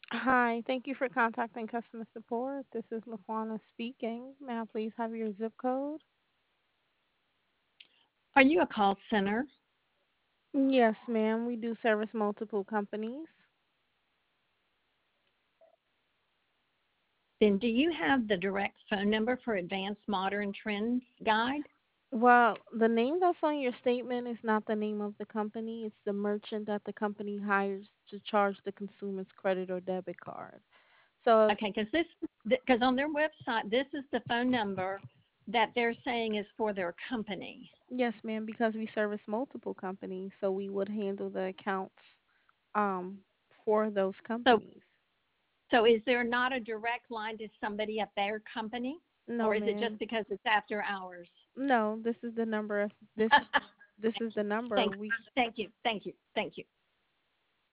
Hi, thank you for contacting customer support. This is LaFauna speaking. May I please have your zip code? Are you a call center? Yes, ma'am. We do service multiple companies. Then do you have the direct phone number for Advanced Modern Trends Guide? Well, the name that's on your statement is not the name of the company. It's the merchant that the company hires to charge the consumer's credit or debit card. So, Okay, because on their website, this is the phone number that they're saying is for their company. yes, ma'am, because we service multiple companies, so we would handle the accounts um for those So, companies. so is there not a direct line to somebody at their company, No, or is it just ma'am. because it's after hours? No, this is the number. This is the number. thank, We thank you, thank you, thank you.